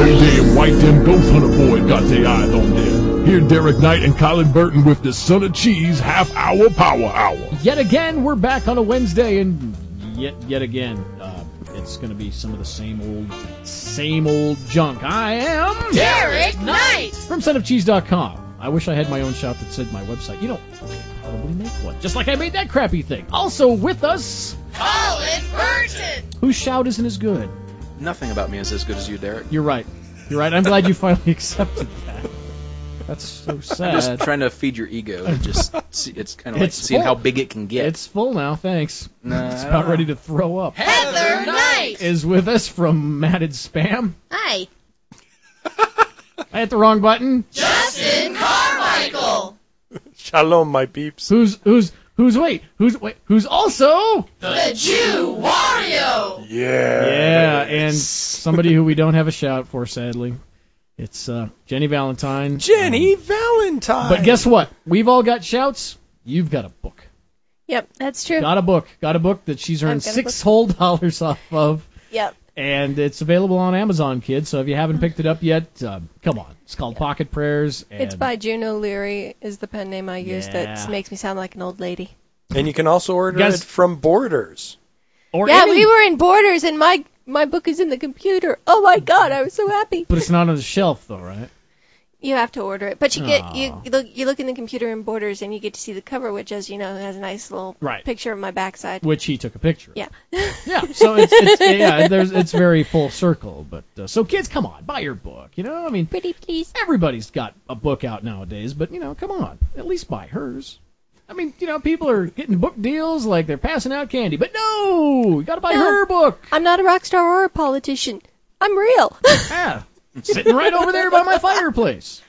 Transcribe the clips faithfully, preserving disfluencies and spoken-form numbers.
damn white them ghost hunter boys got their eyes on them. Here Derek Knight and Colin Burton with the Son of Cheese half-hour power hour. Yet again, we're back on a Wednesday, and yet yet again, uh, it's going to be some of the same old, same old junk. I am... Derek Knight! From son of cheese dot com. I wish I had my own shout that said my website. You know, I could probably make one. Just like I made that crappy thing. Also with us... Colin Burton! Whose shout isn't as good. Nothing about me is as good as you, Derek. You're right. You're right. I'm glad you finally accepted that. That's so sad. I'm just trying to feed your ego. And just see, it's kind of like It's seeing full. how big it can get. It's full now, thanks. Nah, It's I about don't ready know. to throw up. Heather Knight! Is with us from Matted Spam. Hi. I hit the wrong button. Justin Carmichael! Shalom, my peeps. Who's who's who's wait who's wait who's also The Jew Wario! Yeah. yeah, and somebody who we don't have a shout for, sadly. It's uh, Jenny Valentine. Jenny Valentine. But guess what? We've all got shouts. You've got a book. Yep, that's true. Got a book. Got a book that she's earned I've got a six book. whole dollars off of. Yep. And it's available on Amazon, kids. So if you haven't picked it up yet, uh, come on. It's called Pocket Prayers. And It's by June O'Leary is the pen name I use Yeah. that makes me sound like an old lady. And you can also order Guys- it from Borders. Or yeah, any- we were in Borders and my my book is in the computer. Oh my god, I was so happy. But it's not on the shelf, though, right? You have to order it, but you get Aw. you, you look you look in the computer in Borders and you get to see the cover, which, as you know, has a nice little Right. picture of my backside. Which he took a picture of. Yeah. Yeah, so it's, it's yeah, there's it's very full circle. But uh, so kids, come on, buy your book. You know, I mean, Pretty please. everybody's got a book out nowadays, but you know, come on, at least buy hers. I mean, you know, people are getting book deals like they're passing out candy, but no, you got to buy No. her book. I'm not a rock star or a politician. I'm real. Yeah, sitting right over there by my fireplace.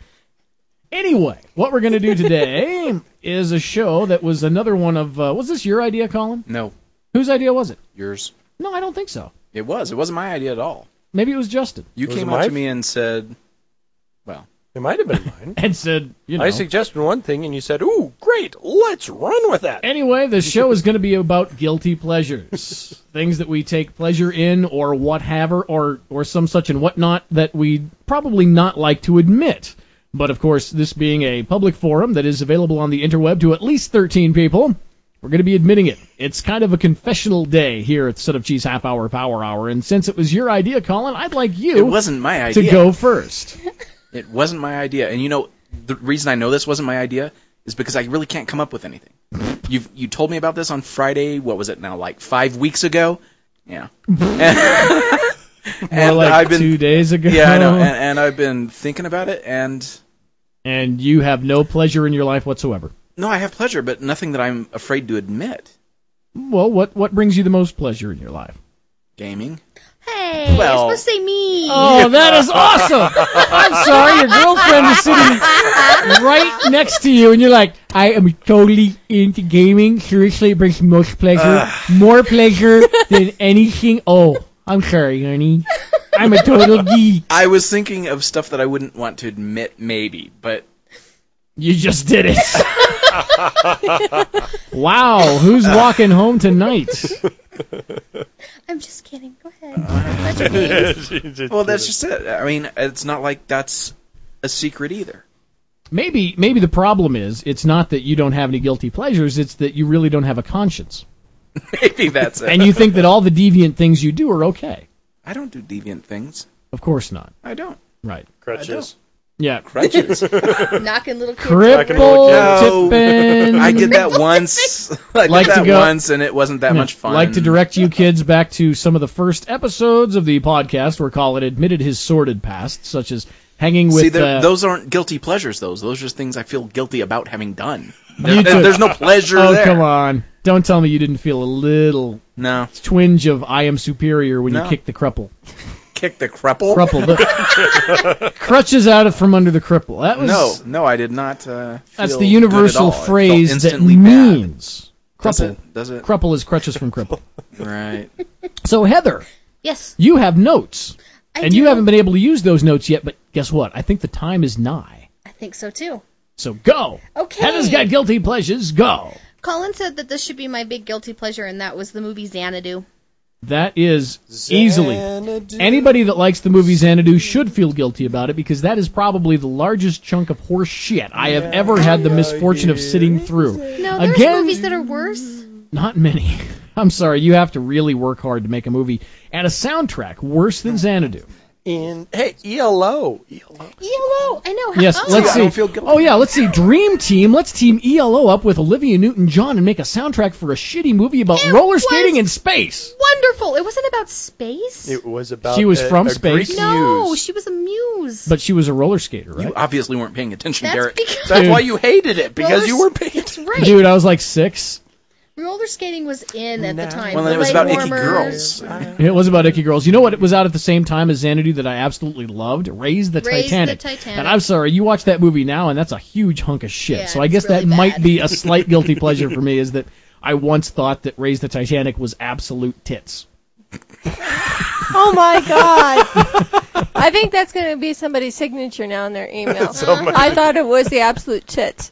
Anyway, what we're going to do today is a show that was another one of, uh, was this your idea, Colin? No, Whose idea was it? yours. No, I don't think so. It was. It wasn't my idea at all. Maybe it was Justin. You Was came it up to mine? me and said, well, It might have been mine. And said, you know. I suggested one thing, and you said, ooh, great, let's run with that. Anyway, the show is going to be about guilty pleasures. Things that we take pleasure in or whatever, or, or some such and whatnot that we'd probably not like to admit. But, of course, this being a public forum that is available on the interweb to at least thirteen people, we're going to be admitting it. It's kind of a confessional day here at Son of Cheese Half Hour Power Hour. And since it was your idea, Colin, I'd like you it wasn't my to idea. go first. It wasn't my idea. And you know, the reason I know this wasn't my idea is because I really can't come up with anything. You've you told me about this on Friday. What was it now? Like five weeks ago? Yeah. More and like I've been, two days ago. Yeah, I know. And, and I've been thinking about it, and And you have no pleasure in your life whatsoever. no, I have pleasure, but nothing that I'm afraid to admit. Well, what what brings you the most pleasure in your life? Gaming. Hey, Well- you're supposed to say me. Oh, that is awesome! I'm sorry, your girlfriend is sitting right next to you, and you're like, I am totally into gaming. Seriously, it brings me most pleasure. More pleasure than anything. Oh, I'm sorry, honey. I'm a total geek. I was thinking of stuff that I wouldn't want to admit, maybe, but You just did it. Wow, who's walking home tonight? I'm just kidding. Go ahead. Such a baby. well, that's just it. I mean, it's not like that's a secret either. Maybe maybe the problem is it's not that you don't have any guilty pleasures, it's that you really don't have a conscience. Maybe that's it. And you think that all the deviant things you do are okay. I don't do deviant things. Of course not. I don't. Right. Crutches. Yeah. Crutches. Knocking little kids. Cripple, No. tipping. I did that once. I did Like to that go- once, and it wasn't that Yeah. much fun. Like to direct you kids back to some of the first episodes of the podcast where Colin admitted his sordid past, such as hanging with... See, there- uh, those aren't guilty pleasures, those. Those are just things I feel guilty about having done. You There, took- there's no pleasure Oh, there. come on. Don't tell me you didn't feel a little No. twinge of I am superior when No. you kicked the crupple. Kick the crupple? Crupple. The crutches out of from under the cripple. That was... No, no, I did not uh, feel That's the good at universal all. It felt phrase that instantly bad. means Does crupple. it? Does it? Crupple is crutches from cripple. Right. So, Heather, Yes, you have notes. I and do. you haven't been able to use those notes yet, but guess what? I think the time is nigh. I think so too. So go. Okay. Heather's got guilty pleasures. Go. Colin said that this should be my big guilty pleasure, and that was the movie Xanadu. That is easily. Xanadu. Anybody that likes the movie Xanadu should feel guilty about it because that is probably the largest chunk of horse shit I have ever had the misfortune of sitting through. No, there's Again, movies that are worse. Not many. I'm sorry, you have to really work hard to make a movie and a soundtrack worse than Xanadu. In hey E L O. E L O. E L O, I know. Yes, oh. let's I see. don't feel guilty. Oh yeah, let's see. Dream Team. Let's team E L O up with Olivia Newton-John and make a soundtrack for a shitty movie about It roller was skating in space. Wonderful. It wasn't about space. It was about. She was a, from a space. Greek no, muse. she was a muse. But she was a roller skater, right? You obviously weren't paying attention, That's Derek. because That's Dude. why you hated it because roller- you weren't paying That's attention. right. Dude, I was like six. Roller skating was in at the No. time. Well, then The it was leg about icky warmers. girls. It was about icky girls. You know what? It was out at the same time as Xanadu that I absolutely loved. Raise the Raise the Titanic. Titanic. And I'm sorry, you watch that movie now, and that's a huge hunk of shit. Yeah, so I it's guess really that might bad. be a slight guilty pleasure for me. Is that I once thought that Raise the Titanic was absolute tits. Oh my god! I think that's going to be somebody's signature now in their email. I thought it was the absolute tits.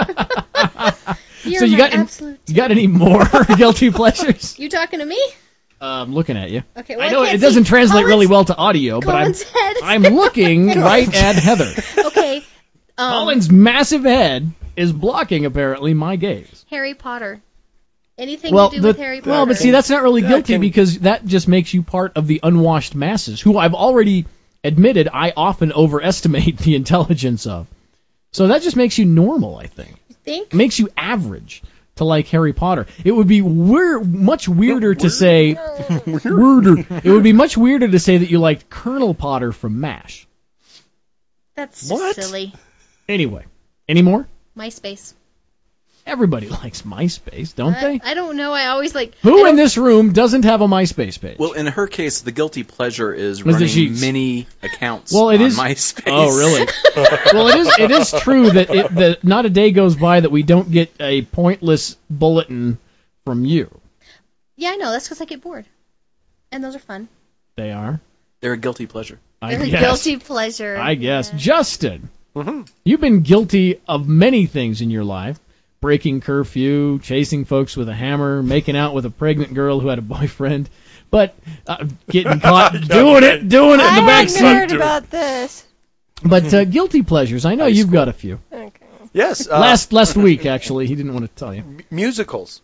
You're so you my got absolute. you got any more guilty pleasures? You talking to me? I'm looking at you. Okay. Well, I know can't it doesn't see translate really Colin's- well to audio, but I'm Colin's head. I'm looking right at Heather. Okay. Um, Colin's massive head is blocking apparently my gaze. Harry Potter. Anything Well, to do the- with Harry Potter. well, but see, that's not really That guilty can- because that just makes you part of the unwashed masses, who I've already admitted I often overestimate the intelligence of. So that just makes you normal, I think. think. It makes you average to like Harry Potter. It would be weir- much weirder to say weirder. It would be much weirder to say that you liked Colonel Potter from MASH. That's just What? silly. Anyway, any more? MySpace. Everybody likes MySpace, don't I, they? I don't know. I always like. I Who don't- in this room doesn't have a MySpace page? Well, in her case, the guilty pleasure is Was the running sheets. many accounts Well, it on is- MySpace. Oh, really? Well, it is. It is true that it, that not a day goes by that we don't get a pointless bulletin from you. Yeah, I know. That's because I get bored, and those are fun. They are. They're a guilty pleasure. I They're a guess. guilty pleasure. I guess. Yeah. Justin, Mm-hmm. you've been guilty of many things in your life: breaking curfew, chasing folks with a hammer, making out with a pregnant girl who had a boyfriend, but uh, getting caught doing it, doing it in the I back hadn't seat. heard about this. But uh, guilty pleasures. I know High you've school. got a few. Okay. Yes. Uh, last last week, actually, he didn't want to tell you. m- musicals.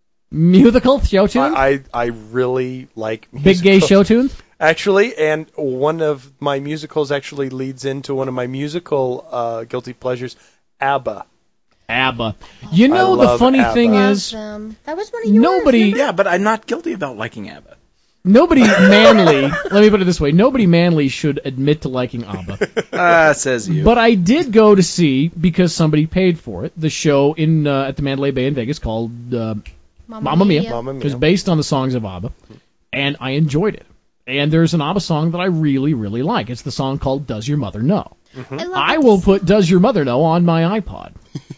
Musical show tune. I, I I really like musicals. Big gay show tunes. Actually, and one of my musicals actually leads into one of my musical uh, guilty pleasures, ABBA. ABBA. You know, I the love funny ABBA. thing Love is, them. That was one of yours. nobody, remember? Yeah, but I'm not guilty about liking ABBA. nobody manly. Let me put it this way: nobody manly should admit to liking ABBA. Ah, says you. But I did go to see, because somebody paid for it, the show in uh, at the Mandalay Bay in Vegas called uh, Mamma Mia. Mamma It was Mia. based on the songs of ABBA, and I enjoyed it. And there's an ABBA song that I really, really like. It's the song called "Does Your Mother Know?" I, love I it. will put "Does Your Mother Know" on my iPod.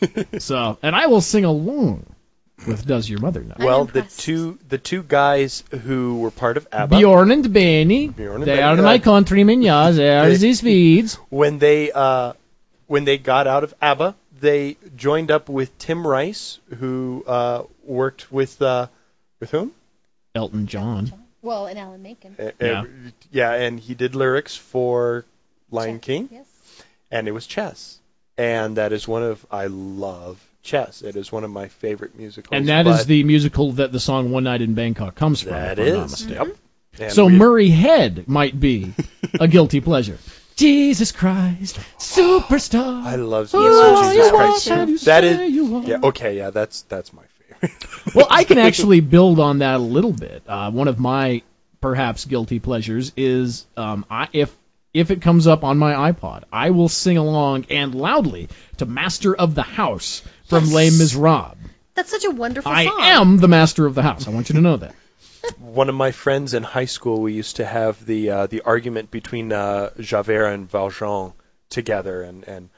So, and I will sing along with "Does Your Mother Know?" I'm Well, the impressed. two the two guys who were part of ABBA, Bjorn and Benny, Bjorn and they Benny, are uh, my countrymen, yes, they are they- the Swedes. when they uh, when they got out of ABBA, they joined up with Tim Rice, who uh, worked with uh, with whom? Elton John. Well, and Alan Menken. Uh, Yeah. uh, yeah, and he did lyrics for Lion Chess. King, Yes. and it was Chess, and that is one of I love Chess. It is one of my favorite musicals. And that is but the musical that the song One Night in Bangkok comes from. that if I'm not is. mistaken. Yep. And So we- Murray Head might be a guilty pleasure. Jesus Christ, superstar. I love Who Jesus are you, Christ. what you That say is you are? yeah okay yeah that's that's my favorite. Well, I can actually build on that a little bit. Uh, one of my perhaps guilty pleasures is um, I, if if it comes up on my iPod, I will sing along and loudly to "Master of the House" from Yes. Les Miserables. That's such a wonderful I song. am the master of the house. I want you to know that. One of my friends in high school, we used to have the uh, the argument between uh, Javert and Valjean together, and and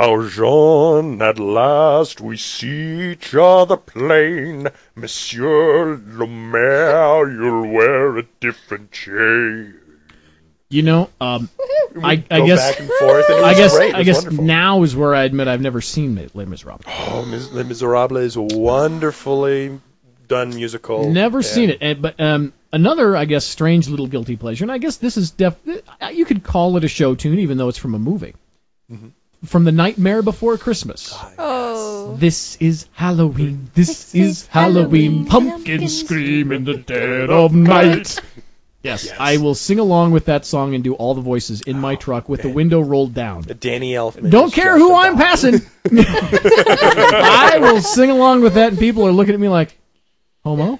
Valjean, at last we see each other plain. Monsieur le Maire, you'll wear a different chain. You know, um, I, I Go guess back and forth, and it I was guess great. It I was guess wonderful. now is where I admit I've never seen Les Miserables. Oh, Mis- Les Miserables is wonderfully done musical. Never and seen it, and, but um, another, I guess, strange little guilty pleasure, and I guess this is def. You could call it a show tune, even though it's from a movie. Mm-hmm. From The Nightmare Before Christmas. Oh. This is Halloween. This, This is, is Halloween. Halloween. Pumpkins Pumpkins scream in the dead of night. Yes, Yes. I will sing along with that song and do all the voices in my truck with the window rolled down. Danny Elfman. Don't is care just who a I'm dog. passing. I will sing along with that, and people are looking at me like, homo?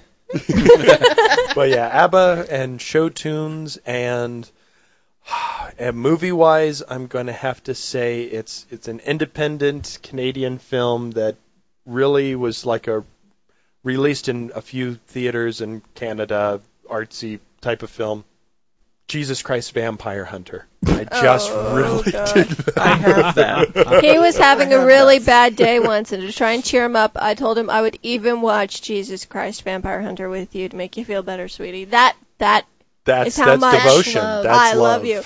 But yeah, ABBA and show tunes and, and movie-wise, I'm going to have to say it's it's an independent Canadian film that really was like a released in a few theaters in Canada, artsy type of film. Jesus Christ Vampire Hunter. I just Oh, really God. dig that. I have that. He was having a really bad day once, and to try and cheer him up, I told him I would even watch Jesus Christ Vampire Hunter with you to make you feel better, sweetie. That that That's It's how that's much devotion. love. That's I love. love you.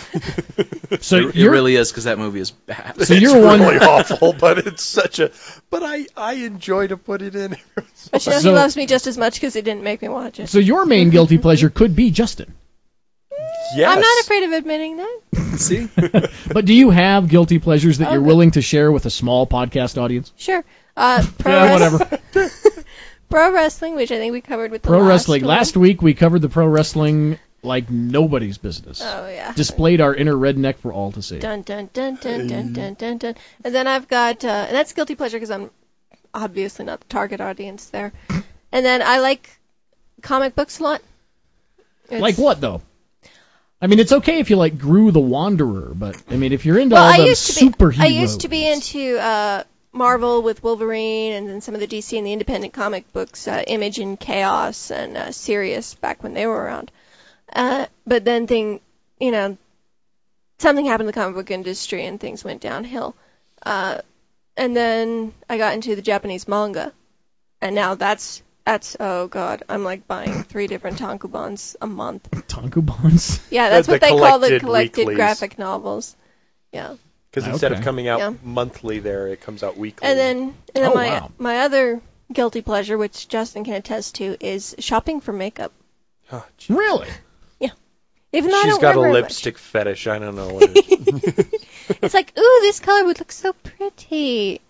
So It, it you're, really is, because that movie is bad. so It's you're one. really awful, but it's such a. But I I enjoy to put it in. But you know, So- he loves me just as much because he didn't make me watch it. So your main guilty pleasure could be Justin. Yes. I'm not afraid of admitting that. See? But do you have guilty pleasures that Oh, you're no. willing to share with a small podcast audience? Sure. Uh, pro, Yeah, wrest- whatever. pro wrestling, which I think we covered with the Pro last wrestling. one. Last week we covered the pro wrestling like nobody's business. Oh yeah. Displayed our inner redneck for all to see. Dun dun dun dun dun dun dun dun. And then I've got, uh, and that's guilty pleasure because I'm obviously not the target audience there. And then I like comic books a lot. It's- Like what though? I mean, it's okay if you like Gru the Wanderer, but I mean, if you're into Well, all I the used to be. superheroes, I used to be into uh, Marvel with Wolverine, and then some of the D C and the independent comic books, uh, Image and Chaos, and uh, Sirius back when they were around. Uh, but then thing, you know, something happened in the comic book industry, and things went downhill. Uh, and then I got into the Japanese manga, and now that's that's oh god, I'm like buying three different tankobons a month. Tankobons. Yeah, that's The what they call the collected collected weeklies. graphic novels. Yeah. Because instead Okay. of coming out Yeah. monthly, there it comes out weekly. And then, and then Oh, my wow. my other guilty pleasure, which Justin can attest to, is shopping for makeup. Oh, gee. Really? Even though I She's don't got a wear very lipstick fetish. I don't know what it is. much. It's like, ooh, this color would look so pretty.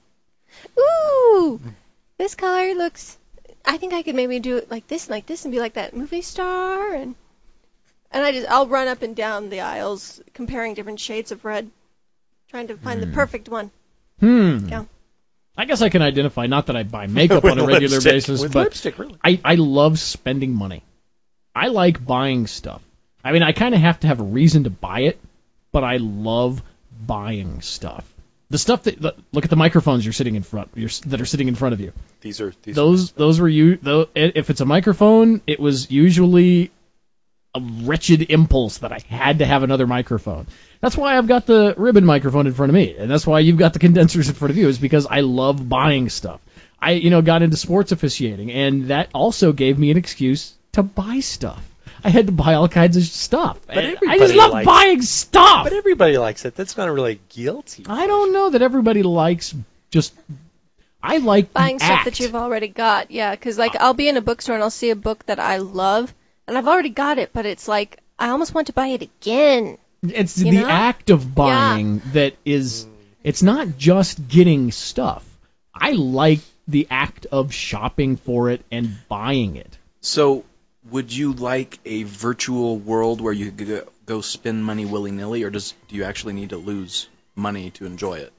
Ooh, this color looks. I think I could maybe do it like this and like this and be like that movie star, and and I just I'll run up and down the aisles comparing different shades of red, trying to find the perfect one. Hmm. Yeah. I guess I can identify, not that I buy makeup on a With regular lipstick. basis, With but lipstick, really. I, I love spending money. I like buying stuff. I mean, I kind of have to have a reason to buy it, but I love buying stuff. The stuff that look look at the microphones you're sitting in front you're, that are sitting in front of you. These are these Those those were you. Though if it's a microphone, it was usually a wretched impulse that I had to have another microphone. That's why I've got the ribbon microphone in front of me, and that's why you've got the condensers in front of you. Is because I love buying stuff. I you know got into sports officiating, and that also gave me an excuse to buy stuff. I had to buy all kinds of stuff. But And I everybody just love likes- buying stuff. But everybody likes it. That's not really guilty. I don't know that everybody likes just. I like Buying the stuff act. that you've already got, yeah. Because like I'll be in a bookstore and I'll see a book that I love, and I've already got it, but it's like I almost want to buy it again. It's You the know? act of buying that is. It's not just getting stuff. I like the act of shopping for it and buying it. So, would you like a virtual world where you could go, go spend money willy-nilly, or does do you actually need to lose money to enjoy it?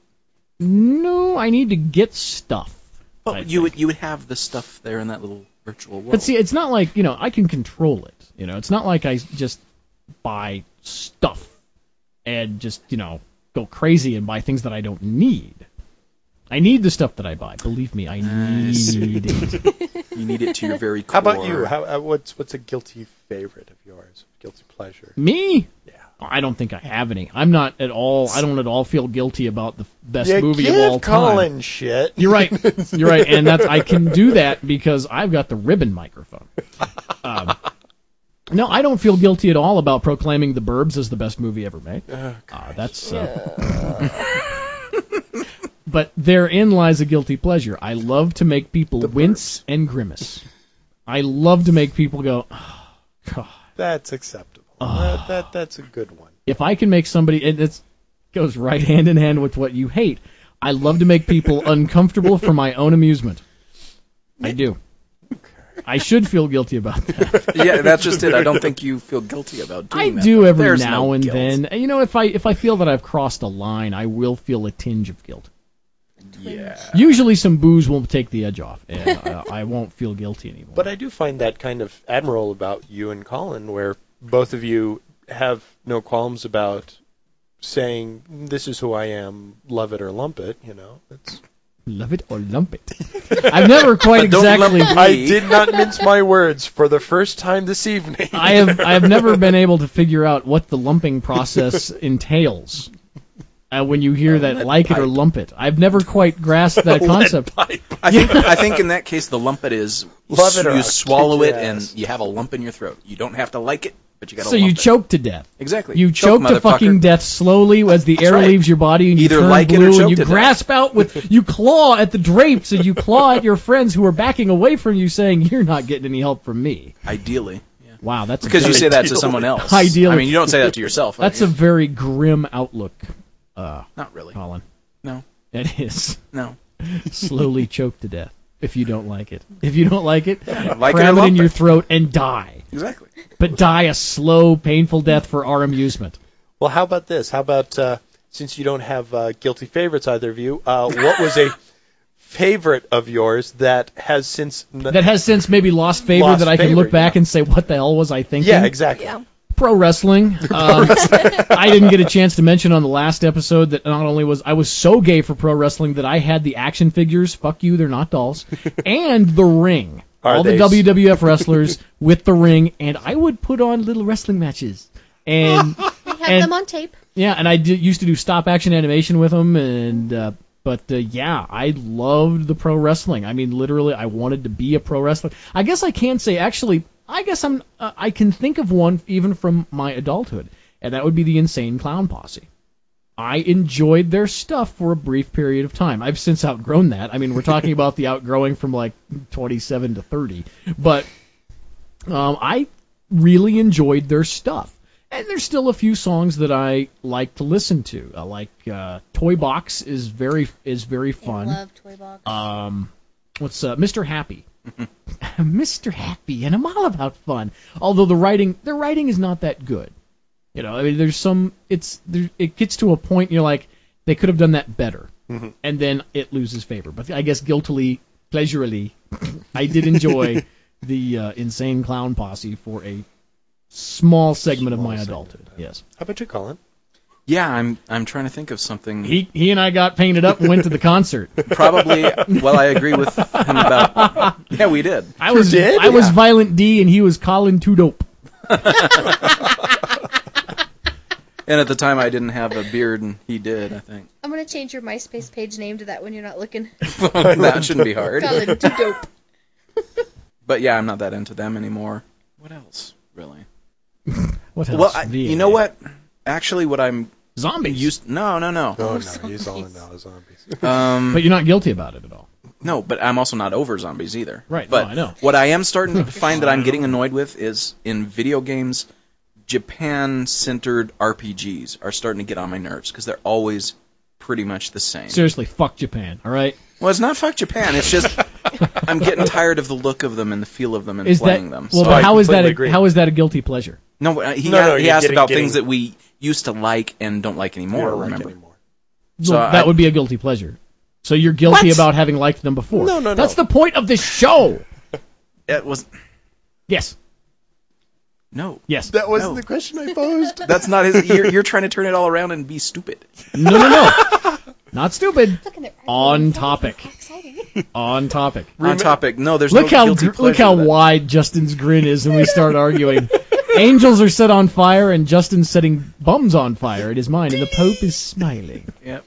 No, I need to get stuff. I But you would you would have the stuff there in that little virtual world. But see, it's not like, you know, I can control it. You know, it's not like I just buy stuff and just, you know, go crazy and buy things that I don't need. I need the stuff that I buy. Believe me, I need it. you need it to your very core. How about you? How, uh, what's what's a guilty favorite of yours? Guilty pleasure? Me? Yeah. I don't think I have any. I'm not at all, I don't at all feel guilty about the best You movie give of all time. Colin shit. You're right. You're right, and that's I can do that because I've got the ribbon microphone. Um, no, I don't feel guilty at all about proclaiming The Burbs as the best movie ever made. Oh, Uh, that's. Uh, but therein lies a guilty pleasure. I love to make people The wince and grimace. I love to make people go, oh, God. That's acceptable. Oh. That, that that's a good one. If I can make somebody, and it goes right hand in hand with what you hate, I love to make people uncomfortable for my own amusement. I do. I should feel guilty about that. Yeah, that's just it. I don't think you feel guilty about I doing that. do every There's now no and guilt. then. You know, if I if I feel that I've crossed a line, I will feel a tinge of guilt. Yeah. Usually some booze will take the edge off, and uh, I won't feel guilty anymore. But I do find that kind of admirable about you and Colin, where both of you have no qualms about saying, this is who I am, love it or lump it, you know. It's... Love it or lump it. I've never quite But don't exactly... lump I did not mince my words for the first time this evening. I have I have never been able to figure out what the lumping process entails. Uh, when you hear that like it or lump it, I've never quite grasped that concept. I think I think in that case the lump it is Love it or you I'll swallow kick it your and ass. you have a lump in your throat. You don't have to like it, but you got to So lump you it. choke to death. Exactly. You choke, to motherfucker. fucking death slowly as the air right. leaves your body and you Either turn like it or blue and choke you to death. grasp out with, you claw at the drapes and you claw at your friends who are backing away from you saying, you're not getting any help from me. Ideally. Yeah. Wow, that's Because a you very, say that to Ideally. someone else. Ideally. I mean, you don't say that to yourself. that's I a mean, very grim outlook, uh, not really. Colin. No. It is. No. Slowly choke to death if you don't like it. If you don't like it, Like it cram or it in lump your it. throat and die. Exactly. But die a slow, painful death for our amusement. Well, how about this? How about, uh, since you don't have uh, guilty favorites, either of you, uh, what was a favorite of yours that has since... N- That has since maybe lost favor Lost that I can favor, look back yeah. and say, what the hell was I thinking? yeah, exactly. Yeah. Pro wrestling. Um, I didn't get a chance to mention on the last episode that not only was I was so gay for pro wrestling that I had the action figures, fuck you, they're not dolls, and the ring. Are All the they- W W F wrestlers with the ring, and I would put on little wrestling matches. And We have And- them on tape. yeah, and I did, used to do stop action animation with them, and uh, but uh, yeah, I loved the pro wrestling. I mean, literally, I wanted to be a pro wrestler. I guess I can say actually, I guess I'm uh, I can think of one even from my adulthood, and that would be the Insane Clown Posse. I enjoyed their stuff for a brief period of time. I've since outgrown that. I mean, we're talking about the outgrowing from like twenty-seven to thirty, but um, I really enjoyed their stuff. And there's still a few songs that I like to listen to. Uh, like uh, Toy Box is very is very fun. I love Toy Box. Um, what's uh, Mister Happy? Mister Happy, and I'm all about fun. Although the writing, their writing is not that good. You know, I mean, there's some. It's there, it gets to a point you're like, they could have done that better, Mm-hmm. and then it loses favor. But I guess guiltily, pleasurely, I did enjoy the uh, Insane Clown Posse for a small segment of Small my segment, adulthood. yeah. Yes. How about you, Colin? Yeah, I'm I'm trying to think of something. He he and I got painted up and went to the concert. Probably, well, I agree with him about. Yeah, we did. I was did? I was Yeah. Violent D and he was Colin Too Dope. And at the time, I didn't have a beard, and he did, I think. I'm going to change your MySpace page name to that when you're not looking. That shouldn't be hard. Colin, too dope. But yeah, I'm not that into them anymore. What else, really? What else? Well, I, V A. you know what? Actually, what I'm Zombies. used. No, no, no. Oh, no, zombies. he's all into zombies. Um, But you're not guilty about it at all. no, but I'm also not over zombies either. Right, But no, I know. what I am starting to find that I'm getting annoyed with is in video games, Japan-centered R P Gs are starting to get on my nerves because they're always pretty much the same. Seriously, fuck Japan, all right? Well, it's not fuck Japan. It's just I'm getting tired of the look of them and the feel of them and Is that playing them. well? So But I- how is that? completely A, agree. how is that a guilty pleasure? no, uh, he, No, a- no, he you're asked getting- about getting- things that we used to like and don't like You anymore. don't like remember? anymore. So well, that I- would be a guilty pleasure. So you're guilty What? about having liked them before. No, no, no. That's the point of this show. It was Yes, no. yes. That wasn't No. the question I posed. That's not his. You're, you're trying to turn it all around and be stupid. No, no, no. Not stupid. Look in there. On topic. How exciting. On topic. On topic. No, there's Look no how guilty gr- pleasure look how to that. wide Justin's grin is when we start arguing. Angels are set on fire, and Justin's setting bums on fire in his mind, and the Pope is smiling. Yep.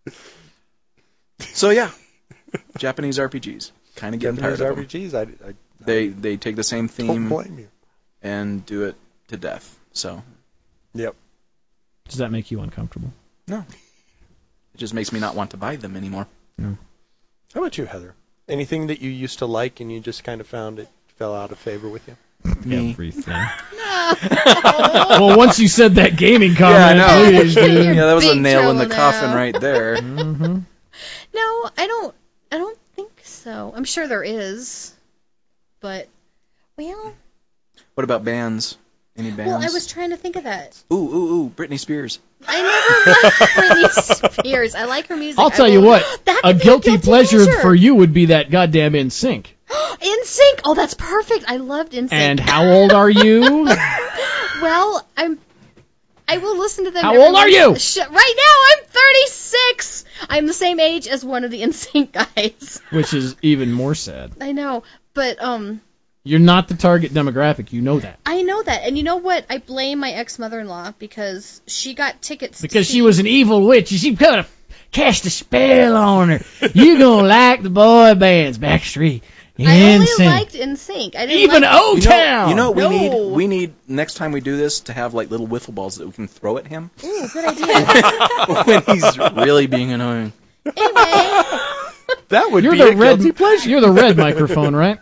So yeah, Japanese R P Gs. Kind of getting Japanese tired of R them. P Gs, I, I They they take the same don't theme blame you. and do it to death. So Yep. Does that make you uncomfortable? no, it just makes me not want to buy them anymore. How about you, Heather? Anything that you used to like and you just kind of found it fell out of favor with you? Me. Everything. Well, once you said that gaming comment, Yeah, I know. please, dude. Yeah, that was a Big nail in the trouble coffin now. right there. Mm-hmm. No, I don't. I don't think so. I'm sure there is, but well, What about bands? Any bands? well, I was trying to think of that. Ooh, ooh, ooh, Britney Spears. I never liked Britney Spears. I like her music. I'll I tell will- you what, That a could be guilty, pleasure, for you would be that goddamn In Sync. In Sync. Oh, that's perfect. I loved In Sync. And how old are you? Well, I'm. I will listen to them. How every old are once- you? Sh- right now, I'm thirty-six. I'm the same age as one of the In Sync guys. Which is even more sad. I know, but um, You're not the target demographic. You know that. I know that, and you know what? I blame my ex-mother-in-law because she got tickets. Because to she see- was an evil witch and she could have cast a spell on her. You gonna like the boy bands, Backstreet, I only NSYNC, liked In Sync. I didn't even like. O You know, Town. you know what we No. need? We need, next time we do this, to have like little wiffle balls that we can throw at him Ooh, good idea. when he's really being annoying. Anyway, That would You're be the a red. guilty pleasure. You're the red microphone, right?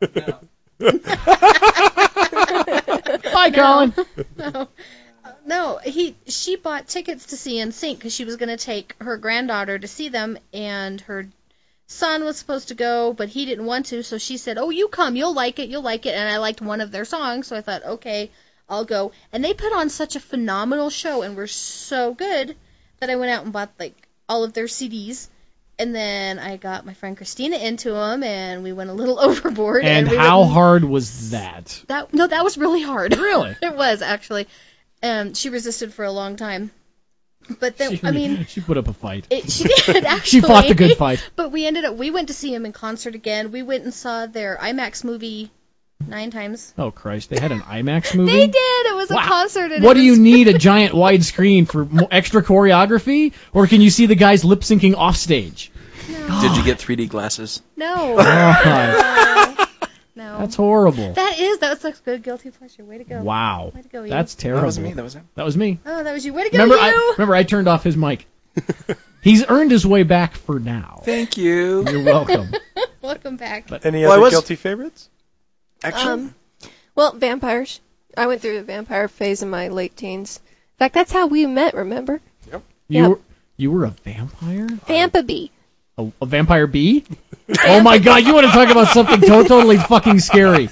Bye, Colin. no, no. He she bought tickets to see In Sync because she was going to take her granddaughter to see them, and her son was supposed to go, but he didn't want to, so she said, "Oh, you come, you'll like it, you'll like it." And I liked one of their songs, so I thought, okay, I'll go. And they put on such a phenomenal show and were so good that I went out and bought like all of their C Ds. And then I got my friend Christina into them, and we went a little overboard. And And, we how went, hard was that? That no, that was really hard. Really? It was actually. Um, she resisted for a long time. But then, She, I mean, she put up a fight. it, she did actually. She fought the good fight. But we ended up. We went to see him in concert again. We went and saw their IMAX movie nine times. Oh Christ! They had an IMAX movie. They did. It was Wow. a concert. And What it do you was- need a giant widescreen for mo- extra choreography, or can you see the guys lip syncing off stage? Did you get three D glasses? No. Oh, God. No. That's horrible. That is. That's a good guilty pleasure. Way to go. Wow, Way to go, you. that's terrible. That was me. That was him. That was me. Oh, that was you. Way to go, Remember, you. I remember I turned off his mic. He's earned his way back for now. Thank you. You're welcome. Welcome back. But- Any Well, I other was- guilty favorites? Actually, Um, well, vampires. I went through the vampire phase in my late teens. In fact, that's how we met, remember? You Yep. were, you were a vampire? Vampabee. A, a vampire bee? Oh my God! You want to talk about something to- totally fucking scary?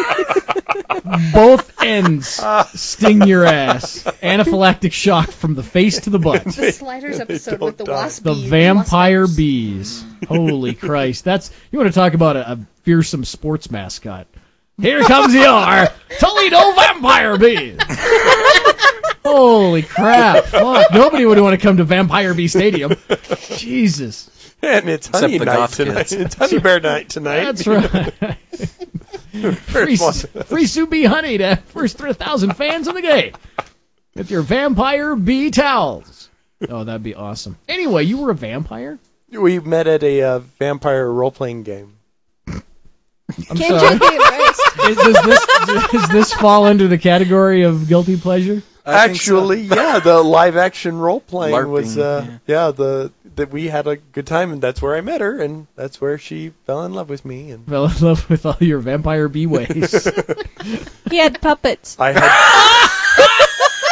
Both ends sting your ass. Anaphylactic shock from the face to the butt. The Sliders episode with the don't die. wasp The bee, vampire wasp bees. Holy Christ. That's you want to talk about a, a fearsome sports mascot. Here comes your Toledo vampire bees. Holy crap. Fuck. Nobody would want to come to Vampire Bee Stadium. Jesus. And it's Except honey the night goth tonight. kids. It's honey bear night tonight. That's right. free, First one. free Sue Bee honey to first three thousand fans in the game. With your vampire bee towels. Oh, that'd be awesome. Anyway, you were a vampire? We met at a uh, vampire role-playing game. I'm Can't sorry. you be embarrassed? Is, does, this, does this fall under the category of guilty pleasure? I think so. Actually, yeah, the live-action role-playing LARPing, was, uh, yeah. yeah, the that we had a good time, and that's where I met her, and that's where she fell in love with me. And Fell in love with all your vampire bee ways. He had puppets. I had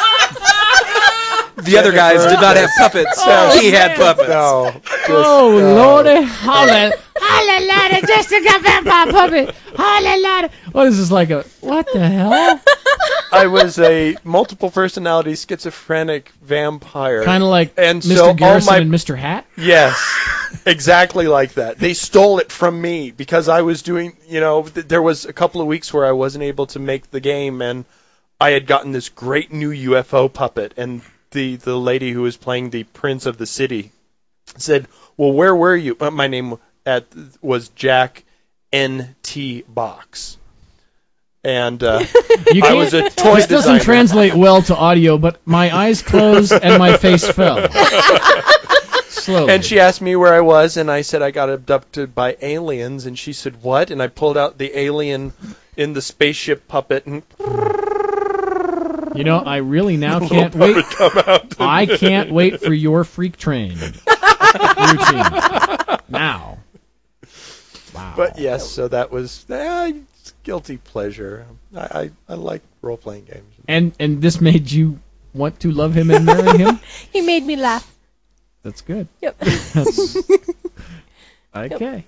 The other guys did not have puppets. Oh, he had puppets. no. Just, Oh, uh, Lordy. Holla. Holla, Lordy. Jessica vampire puppet. Holla, Lordy. What is this, like a... What the hell? I was a multiple personality schizophrenic vampire. Kind of like And Mister so all Garrison my- and Mister Hat? Yes, exactly like that. They stole it from me because I was doing, you know, th- there was a couple of weeks where I wasn't able to make the game, and I had gotten this great new U F O puppet, and the, the lady who was playing the Prince of the City said, well, where were you? Uh, my name at was Jack N T Box. And uh, You I can't- was a toy This doesn't designer. translate well to audio, but my eyes closed and my face fell. Slowly. And she asked me where I was, and I said I got abducted by aliens, and she said, what? And I pulled out the alien in the spaceship puppet, and You know, I really now can't wait. would come out. I can't wait for your freak train routine. Now. Wow. But yes, so that was uh, guilty pleasure. I, I, I like role-playing games. And and this made you want to love him and marry him? He made me laugh. That's good. Yep. That's, okay.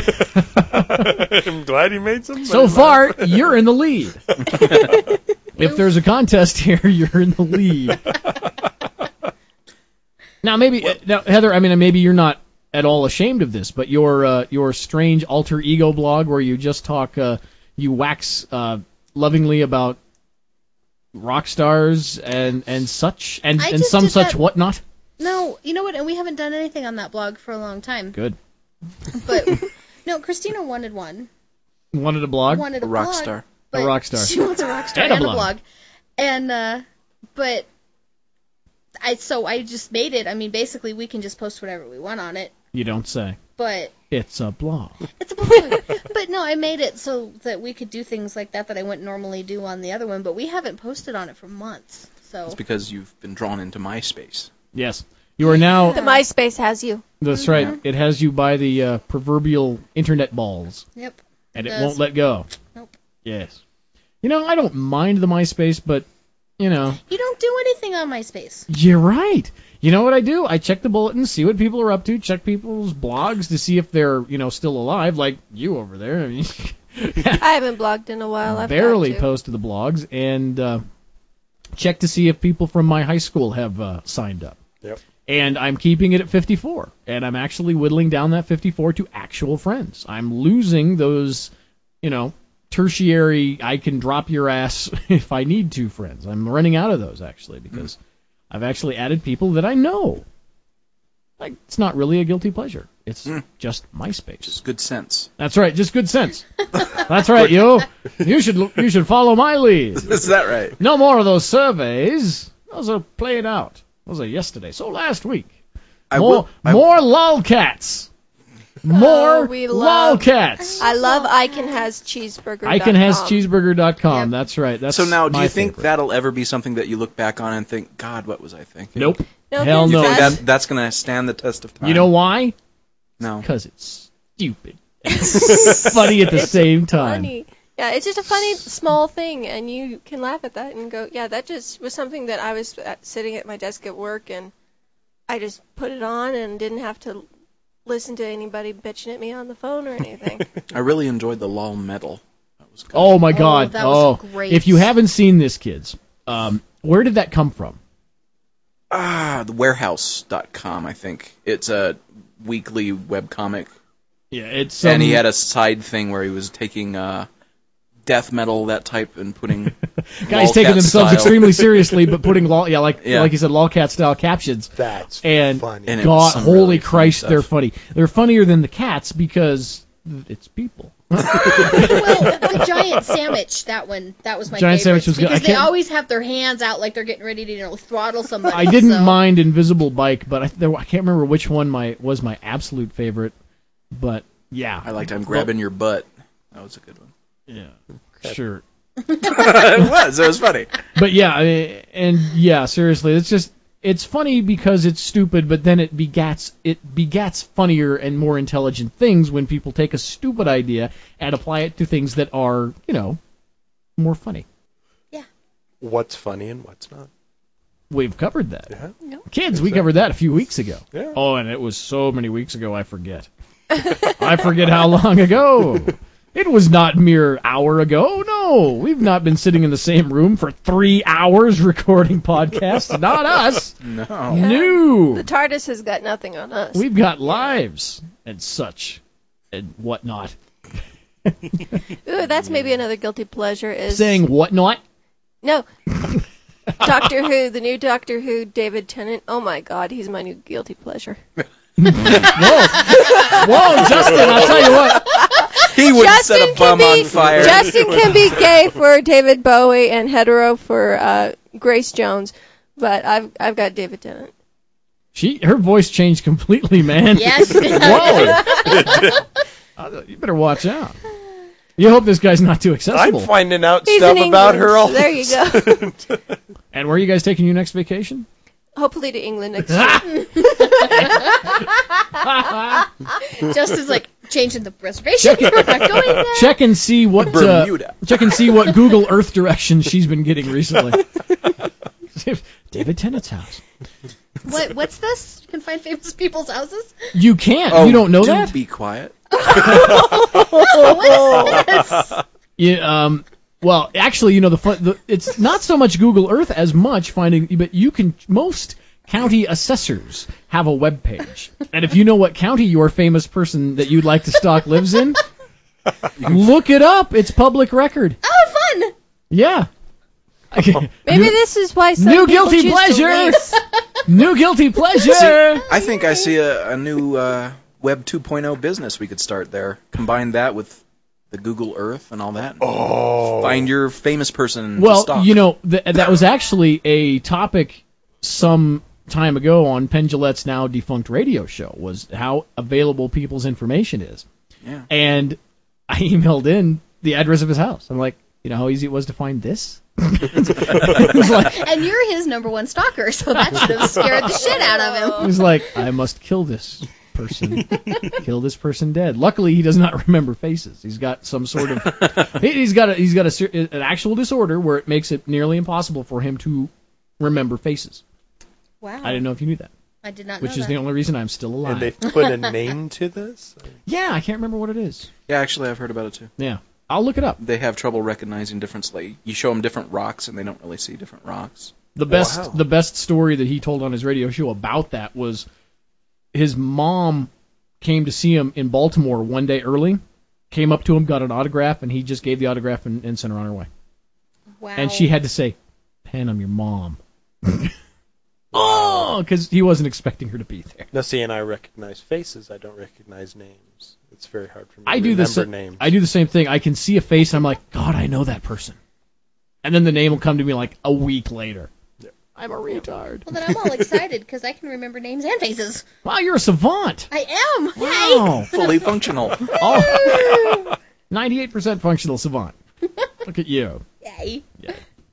I'm glad you made some. So far, you're in the lead. If there's a contest here, you're in the lead. Now, maybe, now, Heather, I mean, maybe you're not at all ashamed of this, but your uh, your strange alter ego blog where you just talk, uh, you wax uh, lovingly about rock stars and, and such, and, I and just some did such that- whatnot. No, you know what? And we haven't done anything on that blog for a long time. Good. But no, Christina wanted one. Wanted a blog? Wanted a, A rock blog, star. but A rock star. She wants a rock star And a and, blog. a blog. And uh, but I so I just made it. I mean, basically, we can just post whatever we want on it. You don't say. But It's a blog. it's a blog. But no, I made it so that we could do things like that that I wouldn't normally do on the other one. But we haven't posted on it for months. So It's because you've been drawn into MySpace. Yes. You are now... The MySpace has you. That's right. It has you by the uh, proverbial internet balls, yep. and it does. won't let go. Nope. Yes. You know, I don't mind the MySpace, but, you know, You don't do anything on MySpace. you're right. You know what I do? I check the bulletins, see what people are up to, check people's blogs to see if they're, you know, still alive, like you over there. I mean, I haven't blogged in a while. I've barely got to. post to the blogs, and uh, check to see if people from my high school have uh, signed up. Yep. And I'm keeping it at fifty-four. And I'm actually whittling down that fifty-four to actual friends. I'm losing those, you know, tertiary, I can drop your ass if I need to friends. I'm running out of those, actually, because mm. I've actually added people that I know. Like, it's not really a guilty pleasure. It's mm. just MySpace. Just good sense. That's right, just good sense. That's right, you. You should you should follow my lead. Is that right? No more of those surveys. Those are played out. Those are yesterday. So last week. I more will, I more lolcats. More Oh, we love- lolcats. I love Icon Has Cheeseburger. Icon Has Cheeseburger dot com. Yep. That's right. That's So now, do my you think favorite. that'll ever be something that you look back on and think, God, what was I thinking? Nope. No, Hell because no. You think that's- that, that's going to stand the test of time? You know why? No. Because it's stupid. It's funny at the same time. Funny. Yeah, it's just a funny small thing, and you can laugh at that and go, yeah, that just was something that I was at, sitting at my desk at work, and I just put it on and didn't have to listen to anybody bitching at me on the phone or anything. I really enjoyed the LOL medal. That was good. Oh my God! that was oh, great. if you haven't seen this, kids, um, where did that come from? Ah, the warehouse dot com, I think. It's a weekly webcomic. Yeah, it's and he um, had a side thing where he was taking uh, death metal, that type, and putting guys lolcat taking themselves style. extremely seriously, but putting lol, yeah, like Yeah. like you said, lolcat style captions. That's And funny. And it was God, some holy really funny Christ, stuff. they're funny. They're funnier than the cats because it's people. Well, the giant sandwich, that one, that was my Giant favorite. sandwich was good. I Because they can't- always have their hands out like they're getting ready to, you know, throttle somebody. I didn't so. mind Invisible Bike, but I, there, I can't remember which one my was my absolute favorite. But yeah, I liked him grabbing your butt. That was a good one. Yeah, sure. It was. It was funny. But yeah, I mean, and yeah, seriously, it's just it's funny because it's stupid, but then it begats it begats funnier and more intelligent things when people take a stupid idea and apply it to things that are, you know, more funny. What's funny and what's not. We've covered that. Yeah. No. Kids, we covered that a few weeks ago. Yeah. Oh, and it was so many weeks ago, I forget. I forget how long ago. It was not mere hour ago. No, we've not been sitting in the same room for three hours recording podcasts. Not us. No. No. The TARDIS has got nothing on us. We've got lives and such and whatnot. Ooh, that's maybe another guilty pleasure is Saying whatnot? no. Doctor Who, the new Doctor Who, David Tennant. Oh my God, he's my new guilty pleasure. Whoa. Whoa, Justin, I'll tell you what. He would Justin set a can bum be on fire. Justin can be gay for David Bowie and hetero for uh, Grace Jones, but I've I've got David Tennant. She, her voice changed completely, man. Yes. Whoa. Uh, you better watch out. You hope this guy's not too accessible. I'm finding out He's stuff in about England, her all so there you go. And where are you guys taking your next vacation? Hopefully to England next year. Justin's like, changing the reservation. Check it. We're not going there. Check and see what uh, Bermuda. check and see what Google Earth directions she's been getting recently. David Tennant's house. What? What's this? You can find famous people's houses. You can't. Oh, you don't know do that? be quiet. What is this? Yeah. Um. Well, actually, you know, the, fun, the it's not so much Google Earth as much finding, but you can most county assessors have a web page, and if you know what county your famous person that you'd like to stalk lives in, look it up. It's public record. Oh, fun! Yeah. Maybe new, this is why some new people guilty choose pleasure. to race. New guilty pleasure. See, I think I see a, a new uh, Web two point oh business we could start there. Combine that with the Google Earth and all that. Oh. Find your famous person to Well, stalk. you know, th- that was actually a topic some time ago on Penn Jillette's now defunct radio show, was how available people's information is. Yeah. And I emailed in the address of his house. I'm like, you know how easy it was to find this? It was like, And you're his number one stalker, so that should have scared the shit out of him. it was like, I must kill this person. Kill this person dead. Luckily, he does not remember faces. He's got some sort of he, he's got a, he's got a, ser- an actual disorder where it makes it nearly impossible for him to remember faces. Wow. I didn't know if you knew that, I did not which know is that. the only reason I'm still alive. And they've put a name to this? Yeah, I can't remember what it is. Yeah, actually, I've heard about it too. Yeah, I'll look it up. They have trouble recognizing different. Like, you show them different rocks, and they don't really see different rocks. The best Wow. the best story that he told on his radio show about that was his mom came to see him in Baltimore one day early, came up to him, got an autograph, and he just gave the autograph and, and sent her on her way. Wow. And she had to say, Penn, I'm your mom. Oh, because he wasn't expecting her to be there. Now, see, and I recognize faces. I don't recognize names. It's very hard for me I to do the remember sa- names. I do the same thing. I can see a face, and I'm like, God, I know that person. And then the name will come to me like a week later. Yeah. I'm a retard. Well, then I'm all excited because I can remember names and faces. Wow, you're a savant. I am. Wow. Fully functional. Oh, ninety-eight percent functional savant. Look at you. Yay. Yeah.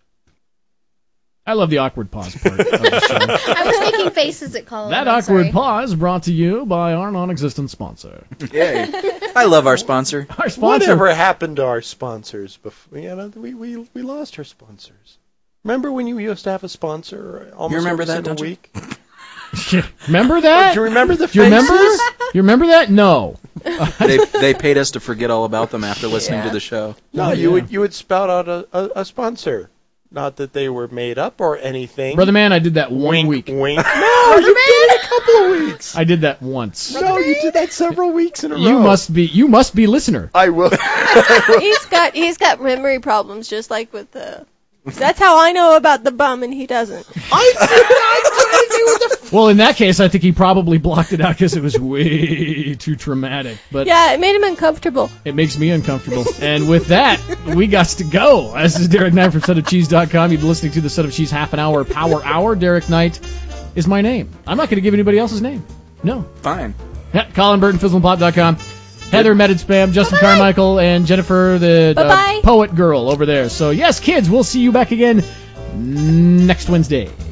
I love the awkward pause part of the show. I was making faces at Colin. That I'm awkward sorry. pause brought to you by our non-existent sponsor. Yay. I love our sponsor. Our sponsor. Whatever happened to our sponsors before? You know, we, we, we lost our sponsors. Remember when you used to have a sponsor almost You remember every that, single don't you? remember week? that? Do you remember the Do you remember? faces? You remember that? No. They they paid us to forget all about them after listening Yeah. to the show. No, Oh, you yeah. would you would spout out a, a, a sponsor. Not that they were made up or anything. Brother man, I did that one wink, week. wink. No, you did it a couple of weeks. I did that once. No, you did that several weeks in a You row. must be you must be listener. I will. he's got he's got memory problems, just like with the. That's how I know about the bum, and he doesn't. Well, in that case, I think he probably blocked it out because it was way too traumatic. But Yeah, it made him uncomfortable. it makes me uncomfortable. And with that, we got to go. This is Derek Knight from son of cheese dot com. You've been listening to the Son of Cheese Half an Hour Power Hour. Derek Knight is my name. I'm not going to give anybody else's name. No. Fine. Yeah, Colin Burton, fizzle and pop dot com. Heather, Meted Spam, Justin Bye-bye. Carmichael, and Jennifer, the uh, Bye-bye. poet girl over there. So, yes, kids, we'll see you back again next Wednesday.